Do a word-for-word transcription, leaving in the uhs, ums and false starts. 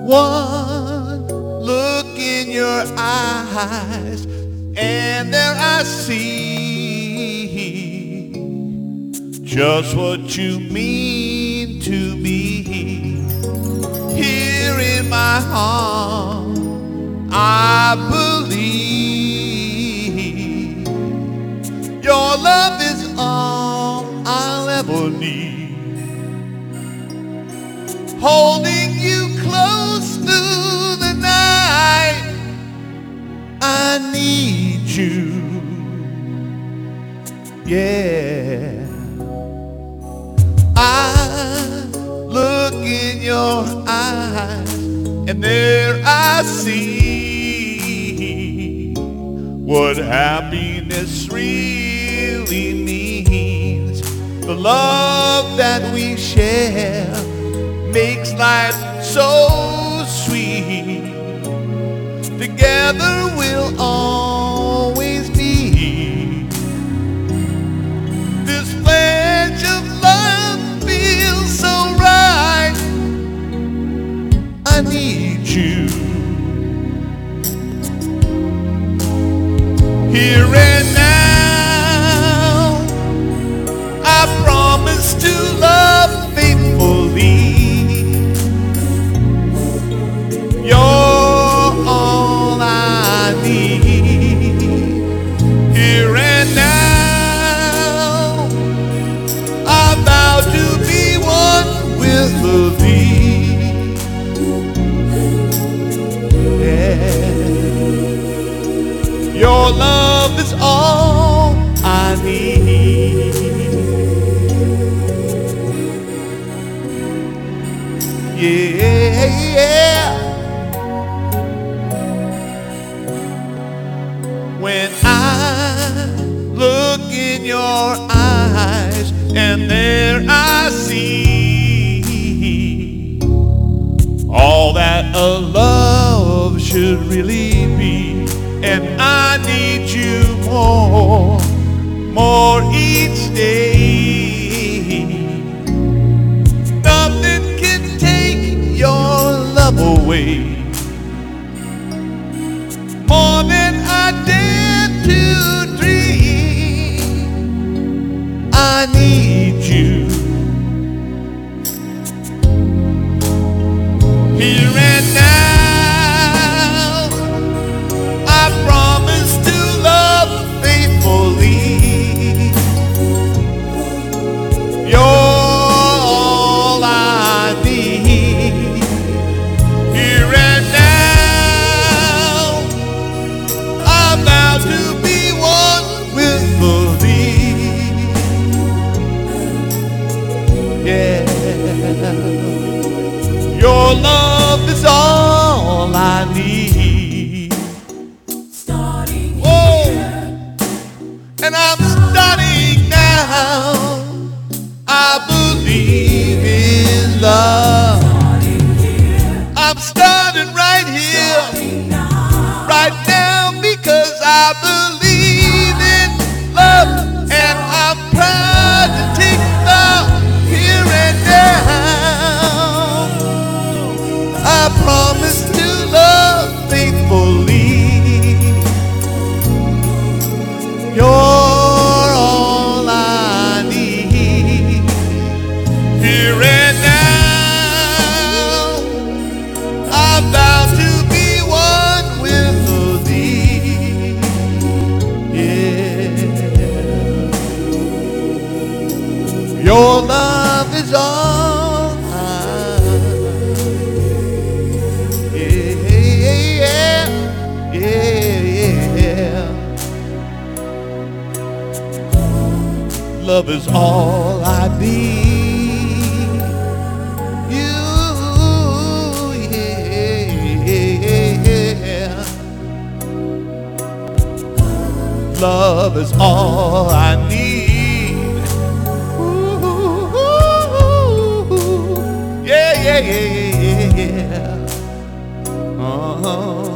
One look in your eyes, and there I see just what you mean to me. Here in my heart, I believe your love is all I'll ever need. Holding you close through the night, I need you, yeah. I look in your eyes, and there I see what happiness really means. The love that we share makes life so sweet. Together we'll always be. This pledge of love feels so right. I need you here and now. I promise to love faithfully. You're all I need. Here and now, I vow to be one with thee. Yeah. Your love is all I need. Yeah. When I look in your eyes, and there I see all that a love should really be. And I need you more, more each day. Nothing can take your love away more than I dare to dream. I need you here and now. I promise to love faithfully. You're all I need. Here and now, I vow to be one with thee. Yeah. Your love is all I need. Starting Whoa. here. And I'm starting now. I believe in love. Starting here. I'm starting right here, Starting now. right now, because I believe in love, and I'm proud to take love here and now. I promise to love faithfully. You're all I need. Here and now, I vow to be one with thee. Yeah. Your love is all I need. Yeah, yeah, yeah. Love is all I need. You, yeah. Love is all I need. Ooh, yeah, yeah, yeah, yeah, yeah. Uh-huh.